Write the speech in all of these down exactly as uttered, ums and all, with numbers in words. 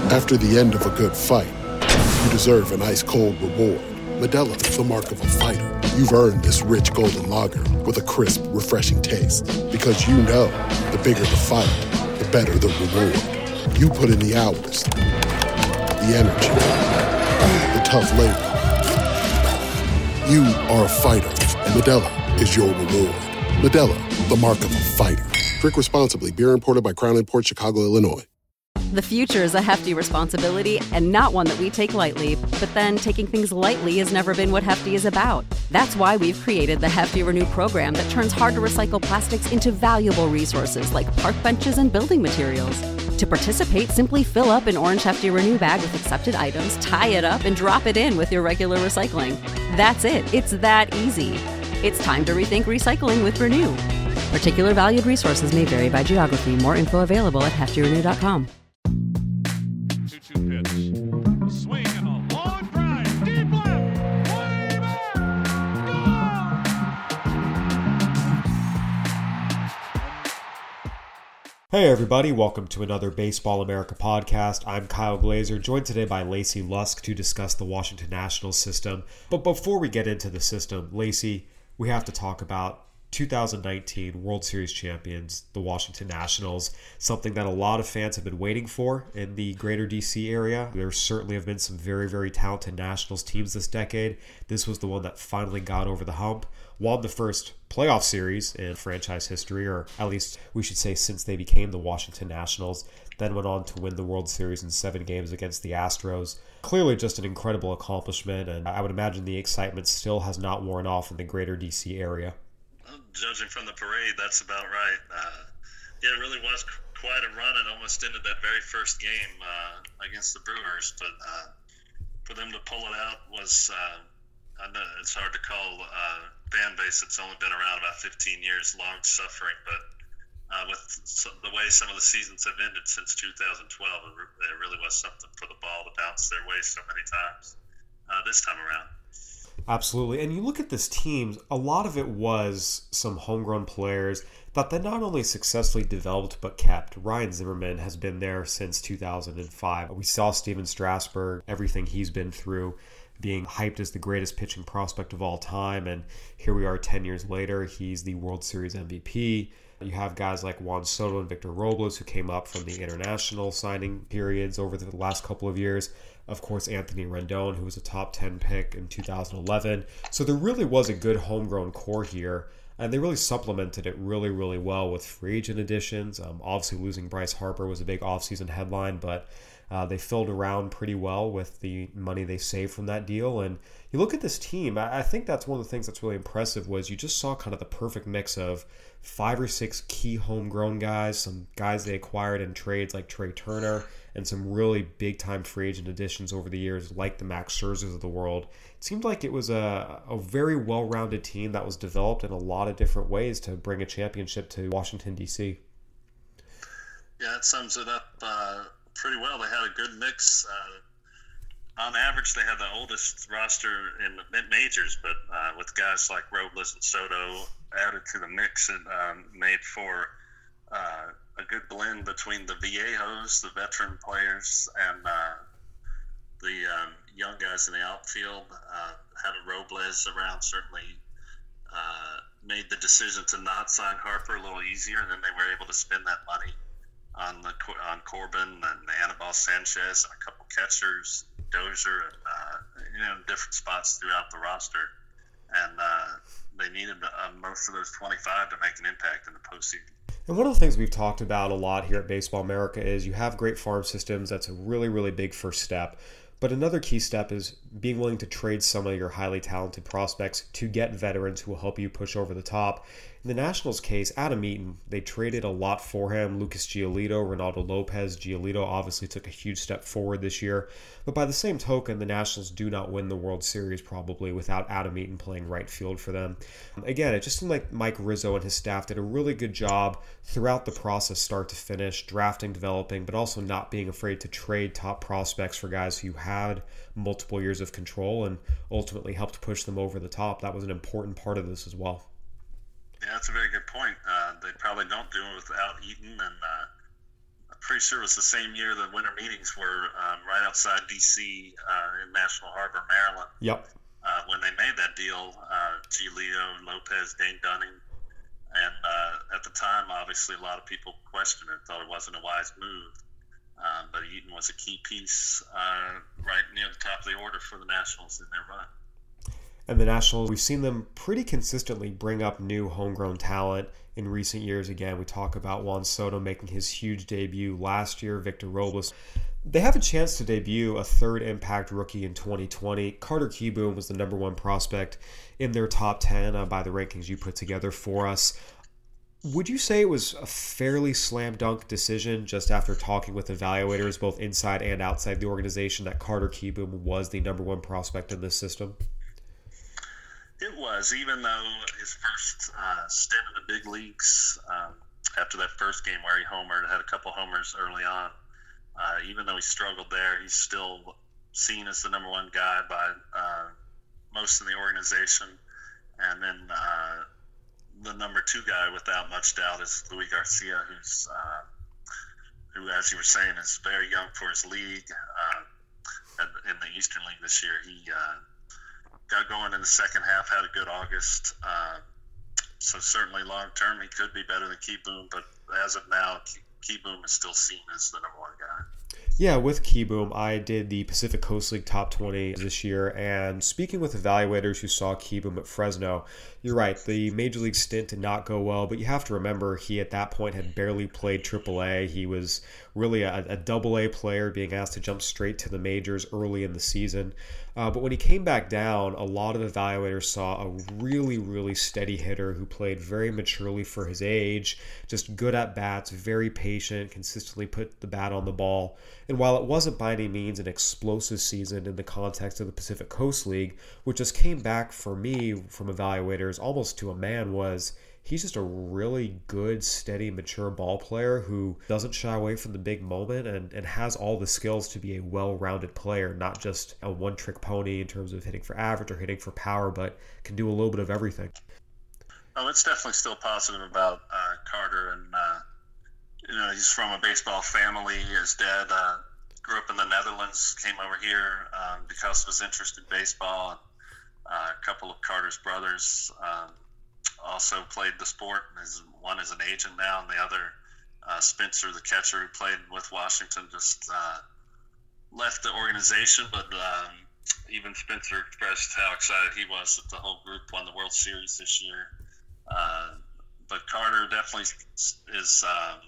After the end of a good fight, you deserve an ice-cold reward. Modelo is the mark of a fighter. You've earned this rich golden lager with a crisp, refreshing taste. Because you know, the bigger the fight, the better the reward. You put in the hours, the energy, the tough labor. You are a fighter, and Modelo is your reward. Modelo, the mark of a fighter. Drink responsibly. Beer imported by Crown Imports, Chicago, Illinois. The future is a hefty responsibility and not one that we take lightly. But then taking things lightly has never been what Hefty is about. That's why we've created the Hefty Renew program that turns hard-to-recycle plastics into valuable resources like park benches and building materials. To participate, simply fill up an orange Hefty Renew bag with accepted items, tie it up, and drop it in with your regular recycling. That's it. It's that easy. It's time to rethink recycling with Renew. Particular valued resources may vary by geography. More info available at hefty renew dot com. two two pitch. A swing and a long drive. Deep left. Way back. Hey everybody, welcome to another Baseball America podcast. I'm Kyle Glazer, joined today by Lacey Lusk to discuss the Washington Nationals system. But before we get into the system, Lacey, we have to talk about two thousand nineteen World Series champions, the Washington Nationals, something that a lot of fans have been waiting for in the greater D C area. There certainly have been some very, very talented Nationals teams this decade. This was the one that finally got over the hump, won the first playoff series in franchise history, or at least we should say since they became the Washington Nationals, then went on to win the World Series in seven games against the Astros. Clearly just an incredible accomplishment, and I would imagine the excitement still has not worn off in the greater D C area. Judging from the parade, that's about right. Uh, yeah, it really was quite a run. It almost ended that very first game uh, against the Brewers, but uh, for them to pull it out was, uh, I know it's hard to call uh, fan base that's only been around about fifteen years long suffering, but uh, with some, the way some of the seasons have ended since two thousand twelve, it, re- it really was something for the ball to bounce their way so many times uh, this time around. Absolutely. And you look at this team, a lot of it was some homegrown players that they not only successfully developed but kept. Ryan Zimmerman has been there since two thousand five. We saw Steven Strasburg, everything he's been through, being hyped as the greatest pitching prospect of all time. And here we are ten years later, he's the World Series M V P. You have guys like Juan Soto and Victor Robles who came up from the international signing periods over the last couple of years. Of course, Anthony Rendon, who was a top ten pick in two thousand eleven. So there really was a good homegrown core here, and they really supplemented it really, really well with free agent additions. Um, obviously, losing Bryce Harper was a big offseason headline, but uh, they filled around pretty well with the money they saved from that deal. And you look at this team, I, I think that's one of the things that's really impressive was you just saw kind of the perfect mix of five or six key homegrown guys, some guys they acquired in trades like Trey Turner, and some really big-time free agent additions over the years like the Max Scherzers of the world. It seemed like it was a, a very well-rounded team that was developed in a lot of different ways to bring a championship to Washington, D C. Yeah, that sums it up uh, pretty well. They had a good mix. Uh, on average, they had the oldest roster in the mid-majors, but uh, with guys like Robles and Soto added to the mix, it um, made for uh, a good blend between the viejos, the veteran players, and uh, the um, young guys in the outfield. Uh, having Robles around certainly uh, made the decision to not sign Harper a little easier, and then they were able to spend that money on the on Corbin and Anibal Sanchez and a couple catchers, Dozier, and uh, you know, different spots throughout the roster, and uh, they needed uh, most of those twenty-five to make an impact in the postseason. And one of the things we've talked about a lot here at Baseball America is you have great farm systems. That's a really, really big first step. But another key step is being willing to trade some of your highly talented prospects to get veterans who will help you push over the top. In the Nationals case, Adam Eaton, they traded a lot for him. Lucas Giolito, Ronaldo Lopez. Giolito obviously took a huge step forward this year. But by the same token, the Nationals do not win the World Series probably without Adam Eaton playing right field for them. Again, it just seemed like Mike Rizzo and his staff did a really good job throughout the process, start to finish, drafting, developing, but also not being afraid to trade top prospects for guys who had multiple years of control and ultimately helped push them over the top. That was an important part of this as well. Yeah, that's a very good point. Uh, they probably don't do it without Eaton, and uh, pretty sure it was the same year the winter meetings were um, right outside D C uh, in National Harbor, Maryland. Yep. Uh, when they made that deal, uh, G. Leo, Lopez, Dane Dunning, and uh, at the time, obviously, a lot of people questioned it, thought it wasn't a wise move. Um, but Eaton was a key piece uh, right near the top of the order for the Nationals in their run. And the Nationals, we've seen them pretty consistently bring up new homegrown talent in recent years. Again, we talk about Juan Soto making his huge debut last year, Victor Robles. They have a chance to debut a third impact rookie in twenty twenty. Carter Kieboom was the number one prospect in their top ten uh, by the rankings you put together for us. Would you say it was a fairly slam dunk decision just after talking with evaluators both inside and outside the organization that Carter Kieboom was the number one prospect in this system? It was, even though his first uh, stint in the big leagues, um, after that first game where he homered, had a couple homers early on, uh, even though he struggled there, he's still seen as the number one guy by uh, most in the organization. And then uh, the number two guy, without much doubt, is Luis Garcia, who's uh, who, as you were saying, is very young for his league. Uh, in the Eastern League this year, he uh, got going in the second half, had a good August. Uh, so certainly long term, he could be better than Kieboom, but as of now, Kieboom is still seen as the number one guy. Yeah, with Kieboom, I did the Pacific Coast League Top twenty this year, and speaking with evaluators who saw Kieboom at Fresno, you're right, the Major League stint did not go well, but you have to remember he at that point had barely played triple A. He was really a, a double A player being asked to jump straight to the majors early in the season. Uh, but when he came back down, a lot of evaluators saw a really, really steady hitter who played very maturely for his age, just good at bats, very patient, consistently put the bat on the ball. And while it wasn't by any means an explosive season in the context of the Pacific Coast League, what just came back for me from evaluators almost to a man was he's just a really good, steady, mature ball player who doesn't shy away from the big moment and, and has all the skills to be a well-rounded player, not just a one-trick pony in terms of hitting for average or hitting for power, but can do a little bit of everything. Oh, it's definitely still positive about uh, Carter, and uh, you know, he's from a baseball family. His dad uh, grew up in the Netherlands, came over here um, because of his interest in baseball. And, uh, a couple of Carter's brothers um, also played the sport. One is an agent now, and the other, uh, Spencer, the catcher who played with Washington, just uh, left the organization. But um, even Spencer expressed how excited he was that the whole group won the World Series this year. Uh, but Carter definitely is um,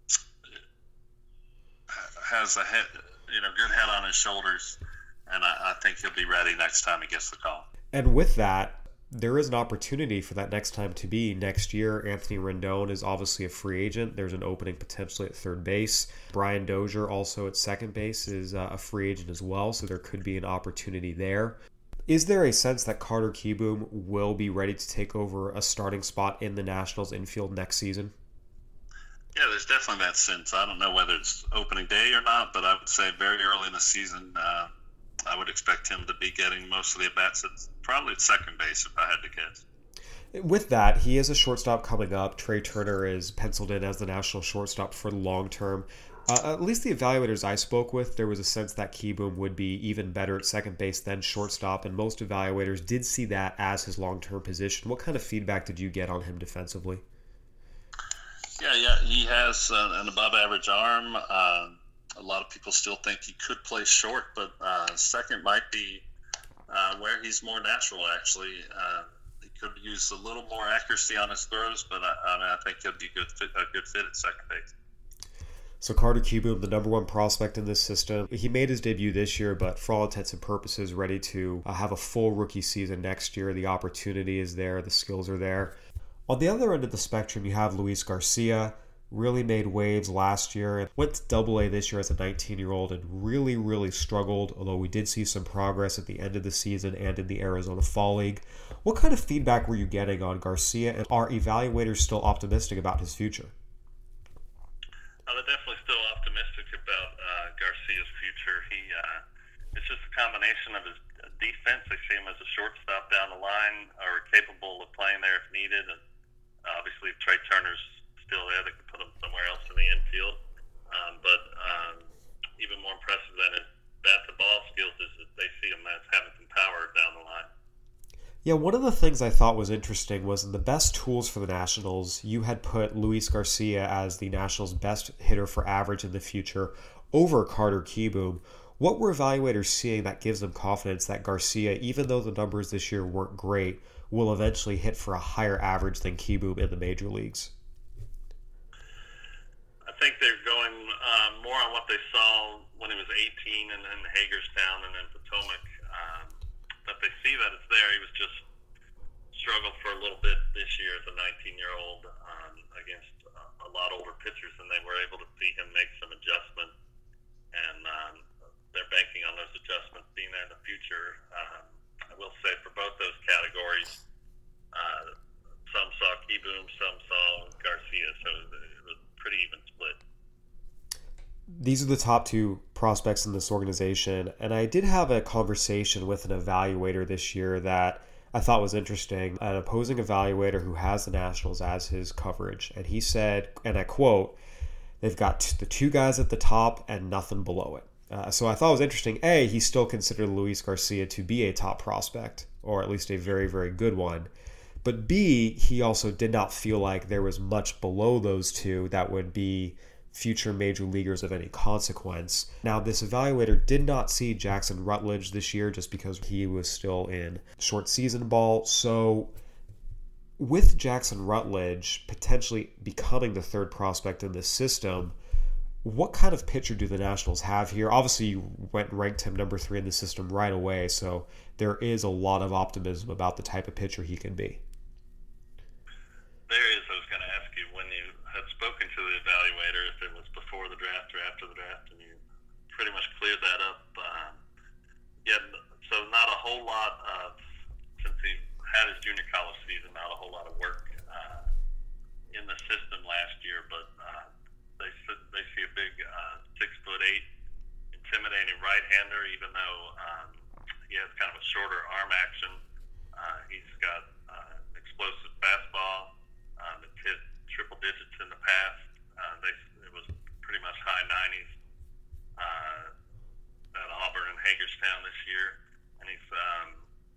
has a head, you know, good head on his shoulders, and I, I think he'll be ready next time he gets the call. And with that, there is an opportunity for that next time to be next year. Anthony Rendon is obviously a free agent. There's an opening potentially at third base. Brian Dozier, also at second base, is uh, a free agent as well, so there could be an opportunity there. Is there a sense that Carter Kieboom will be ready to take over a starting spot in the Nationals infield next season? Yeah, there's definitely that sense. I don't know whether it's opening day or not, but I would say very early in the season, uh, I would expect him to be getting most of the at-bats at probably at second base, if I had to guess. With that, he is a shortstop coming up. Trey Turner is penciled in as the national shortstop for the long term. Uh, at least the evaluators I spoke with, there was a sense that Kieboom would be even better at second base than shortstop, and most evaluators did see that as his long-term position. What kind of feedback did you get on him defensively? Yeah, yeah, he has uh, an above-average arm. Uh, a lot of people still think he could play short, but uh, second might be uh, where he's more natural, actually. Uh, he could use a little more accuracy on his throws, but I, I, mean, I think he'll be good fit, a good fit at second base. So Carter Kieboom, the number one prospect in this system. He made his debut this year, but for all intents and purposes, ready to uh, have a full rookie season next year. The opportunity is there. The skills are there. On the other end of the spectrum, you have Luis Garcia. Really made waves last year and went to double A this year as a nineteen-year-old and really, really struggled, although we did see some progress at the end of the season and in the Arizona Fall League. What kind of feedback were you getting on Garcia, and are evaluators still optimistic about his future? Oh, they're definitely still optimistic about uh, Garcia's future. He, uh, it's just a combination of his defense. They see him as a shortstop down the line, or capable of playing there if needed. And obviously, if Trey Turner's still there, they can put him somewhere else in the infield. Um, but Yeah, one of the things I thought was interesting was in the best tools for the Nationals, you had put Luis Garcia as the Nationals' best hitter for average in the future over Carter Kieboom. What were evaluators seeing that gives them confidence that Garcia, even though the numbers this year weren't great, will eventually hit for a higher average than Kieboom in the major leagues? I think they're going uh, more on what they saw when he was eighteen and then Hagerstown and then Potomac. Um, that they see that it's there. He was just struggled for a little bit this year as a nineteen-year-old um, against a lot older pitchers, and they were able to see him make some adjustments. And um, they're banking on those adjustments being there in the future. Um, I will say for both those categories, uh, some saw Kieboom, some saw Garcia, so it was a pretty even split. These are the top two prospects in this organization, and I did have a conversation with an evaluator this year that I thought was interesting, an opposing evaluator who has the Nationals as his coverage, and he said, and I quote, they've got the two guys at the top and nothing below it. Uh, so I thought it was interesting. A, he still considered Luis Garcia to be a top prospect, or at least a very, very good one. But B, he also did not feel like there was much below those two that would be future major leaguers of any consequence. Now, this evaluator did not see Jackson Rutledge this year just because he was still in short season ball. So with Jackson Rutledge potentially becoming the third prospect in this system, what kind of pitcher do the Nationals have here? Obviously, you went and ranked him number three in the system right away, so there is a lot of optimism about the type of pitcher he can be. There is. I was going to ask you when you had spoken to the evaluator if it was before the draft or after the draft, and you pretty much cleared that up. Um, yeah, so not a whole lot of, since he had his junior college season, not a whole lot of work uh, in the system last year, but uh, they they see a big uh, six foot eight, intimidating right-hander, even though um, he has kind of a shorter arm action. Uh, he's got uh, explosive fastball. Um, it's hit triple digits in the past. Uh, they, it was pretty much high nineties uh, at Auburn and Hagerstown this year, and he's um,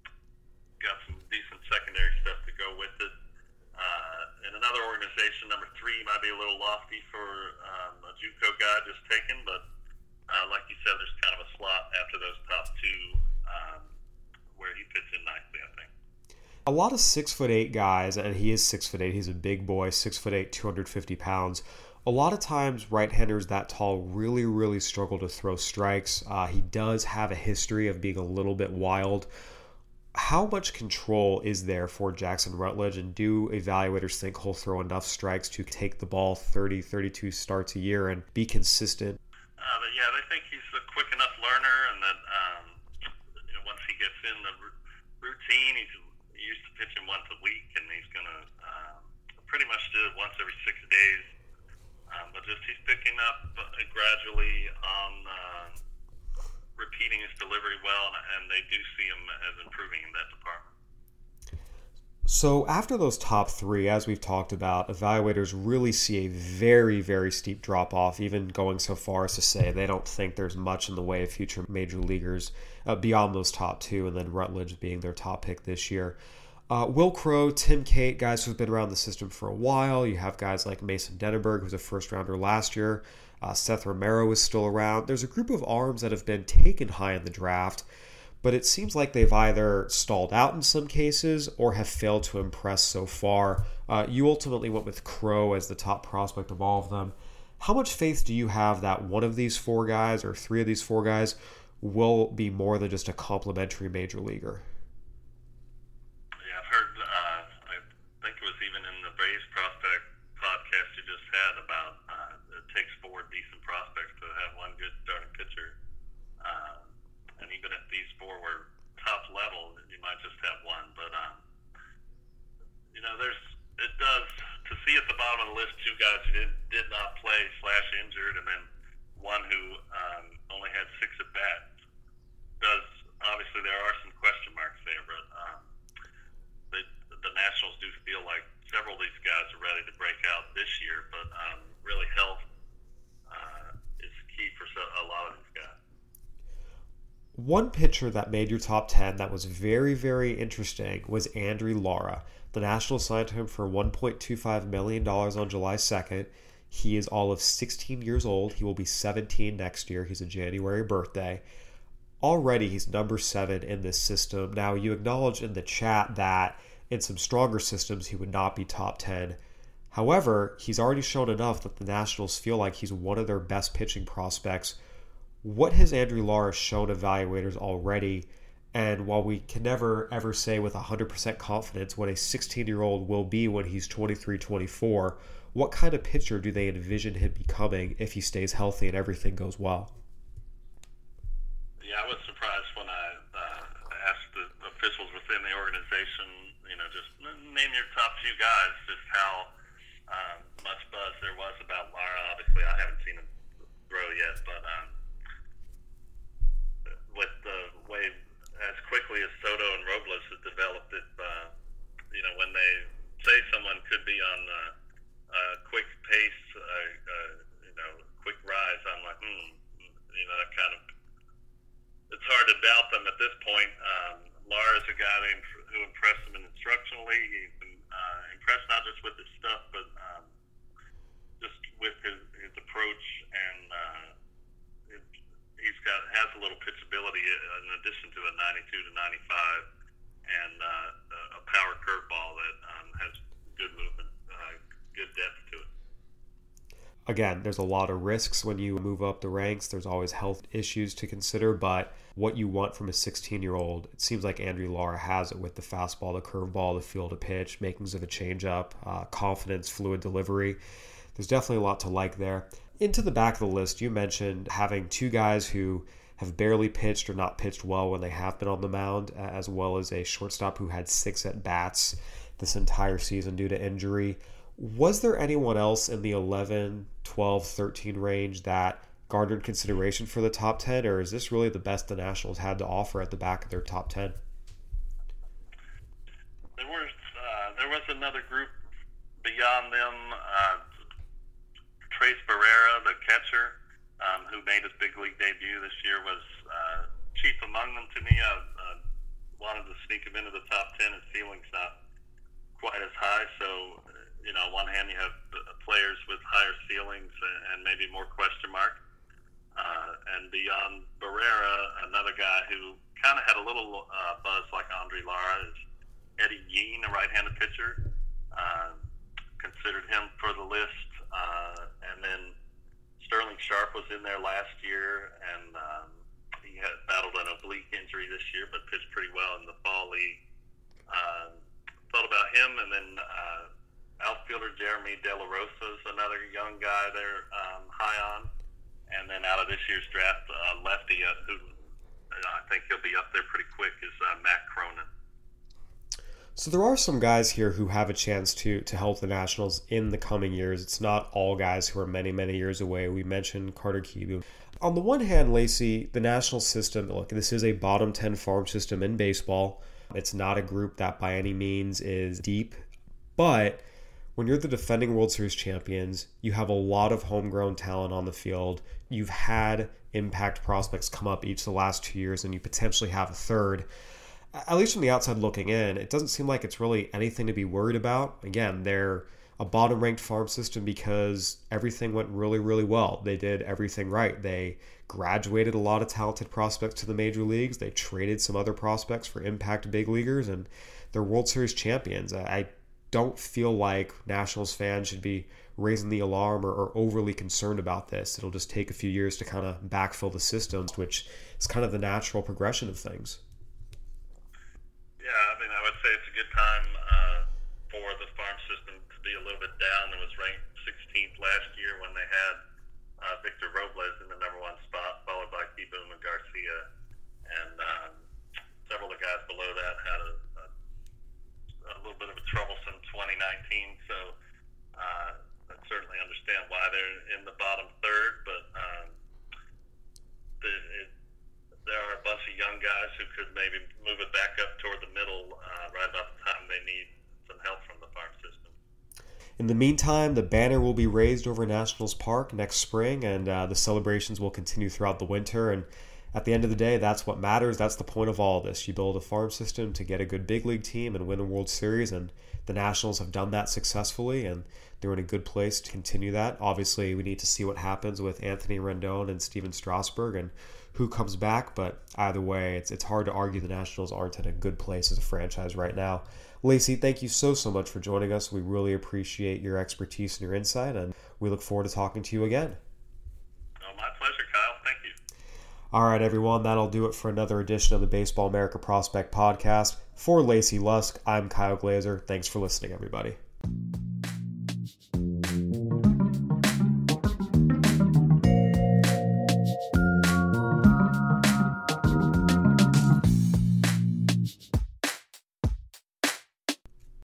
got some decent secondary stuff to go with it. Uh, in another organization, number three might be a little lofty for um, a JUCO guy just taken, but uh, like you said, there's kind of a slot after those top two um, where he fits in nicely, I think. A lot of six foot eight guys, and he is six foot eight. He's a big boy, six foot eight, two hundred fifty pounds. A lot of times, right-handers that tall really, really struggle to throw strikes. Uh, he does have a history of being a little bit wild. How much control is there for Jackson Rutledge, and do evaluators think he'll throw enough strikes to take the ball thirty, thirty-two starts a year and be consistent? Uh, but yeah, they think he's a quick enough learner, and that um, you know, once he gets in the r- routine, he's used to pitching once a week, and he's going to um, pretty much do it once every six days. Um, but just he's picking up uh, gradually on uh, repeating his delivery well, and they do see him as improving in that department. So after those top three, as we've talked about, evaluators really see a very, very steep drop-off, even going so far as to say they don't think there's much in the way of future major leaguers uh, beyond those top two, and then Rutledge being their top pick this year. Uh, Will Crowe, Tim Cate, guys who've been around the system for a while. You have guys like Mason Denneberg, who was a first-rounder last year. Uh, Seth Romero is still around. There's a group of arms that have been taken high in the draft, but it seems like they've either stalled out in some cases or have failed to impress so far. Uh, you ultimately went with Crowe as the top prospect of all of them. How much faith do you have that one of these four guys or three of these four guys will be more than just a complimentary major leaguer? Yeah, I've heard, uh, I think it was even in the Braves prospect podcast you just had about uh, it takes four decent prospects to have one good starting pitcher. Uh, And even if these four were top level, you might just have one. But, um, you know, there's it does, to see at the bottom of the list two guys who did, did not play slash injured, and then one who um, only had six at-bats, does, obviously there are some question marks. One pitcher that made your top ten that was very, very interesting was Andry Lara. The Nationals signed him for one point two five million dollars on July second. He is all of sixteen years old. He will be seventeen next year. He's a January birthday. Already, he's number seven in this system. Now, you acknowledged in the chat that in some stronger systems, he would not be top ten. However, he's already shown enough that the Nationals feel like he's one of their best pitching prospects. What has Andry Lara shown evaluators already? And while we can never ever say with one hundred percent confidence what a sixteen-year-old will be when he's twenty-three, twenty-four, what kind of pitcher do they envision him becoming if he stays healthy and everything goes well? Yeah, I was surprised when I uh, asked the officials within the organization, you know, just name your top few guys, just how um, much buzz there was about Lara. Obviously, I haven't seen him grow yet, but um, with the way as quickly as Soto and Robles have developed it, uh, you know, when they say someone could be on a, a quick pace, uh, uh, you know, quick rise, I'm like, hmm, you know, that kind of, it's hard to doubt them at this point. Um, Lara is a guy who impressed them instructionally. He's been uh, impressed not just with his stuff, but um, just with his, his approach, and uh, it, he's got has a little pitchability in addition to a ninety-two to ninety-five and uh, a power curveball that um, has good movement, uh, good depth to it. Again, there's a lot of risks when you move up the ranks. There's always health issues to consider, but what you want from a sixteen-year-old, it seems like Andry Lara has it with the fastball, the curveball, the field of pitch, makings of a changeup, uh, confidence, fluid delivery. There's definitely a lot to like there. Into the back of the list, you mentioned having two guys who have barely pitched or not pitched well when they have been on the mound, as well as a shortstop who had six at-bats this entire season due to injury. Was there anyone else in the eleven, twelve, thirteen range that garnered consideration for the top ten, or is this really the best the Nationals had to offer at the back of their top ten? There was uh, there was another group beyond them. Uh, Trace Barrera, the catcher, um, who made his big league debut this year, was uh, chief among them to me. I uh, wanted to sneak him into the top ten. His ceiling's not quite as high, so you know, on one hand you have players with higher ceilings and maybe more question mark. Uh, and beyond Barrera, another guy who kind of had a little uh, buzz like Andry Lara is Eddie Yean, a right-handed pitcher. Uh, considered him for the list. Uh, and then Sterling Sharp was in there last year, and um, he had battled an oblique injury this year, but pitched pretty well in the fall league. Uh, thought about him, and then uh, outfielder Jeremy De La Rosa is another young guy they're um, high on. And then out of this year's draft, uh, lefty, uh, who uh, I think he'll be up there pretty quick, is uh, Matt Cronin. So there are some guys here who have a chance to to help the Nationals in the coming years. It's not all guys who are many, many years away. We mentioned Carter Kieboom. On the one hand, Lacey, the National system, look, this is a bottom ten farm system in baseball. It's not a group that by any means is deep, but when you're the defending World Series champions, you have a lot of homegrown talent on the field. You've had impact prospects come up each of the last two years, and you potentially have a third. At least from the outside looking in, it doesn't seem like it's really anything to be worried about. Again, they're a bottom-ranked farm system because everything went really, really well. They did everything right. They graduated a lot of talented prospects to the major leagues. They traded some other prospects for impact big leaguers, and they're World Series champions. I don't feel like Nationals fans should be raising the alarm or, or overly concerned about this. It'll just take a few years to kind of backfill the systems, which is kind of the natural progression of things. Yeah, I mean, I would say it's a good time uh, for the farm system to be a little bit down. It was ranked sixteenth last year when they had uh, Victor Robles in the number one spot, followed by Kieboom and Garcia. And um, several of the guys below that had a, a, a little bit of a troublesome twenty nineteen. So uh, I certainly understand why they're in the bottom third, but um, the, it, there are a bunch of young guys who could maybe move it back up toward the middle uh, right about the time they need some help from the farm system. In the meantime, the banner will be raised over Nationals Park next spring, and uh, the celebrations will continue throughout the winter. And at the end of the day, that's what matters. That's the point of all this. You build a farm system to get a good big league team and win a World Series, and the Nationals have done that successfully, and they're in a good place to continue that. Obviously, we need to see what happens with Anthony Rendon and Steven Strasburg and who comes back, but either way, it's it's hard to argue the Nationals aren't in a good place as a franchise right now. Lacey, thank you so, so much for joining us. We really appreciate your expertise and your insight, and we look forward to talking to you again. Oh, my pleasure, Kyle. Thank you. All right, everyone, that'll do it for another edition of the Baseball America Prospect Podcast. For Lacey Lusk, I'm Kyle Glazer. Thanks for listening, everybody.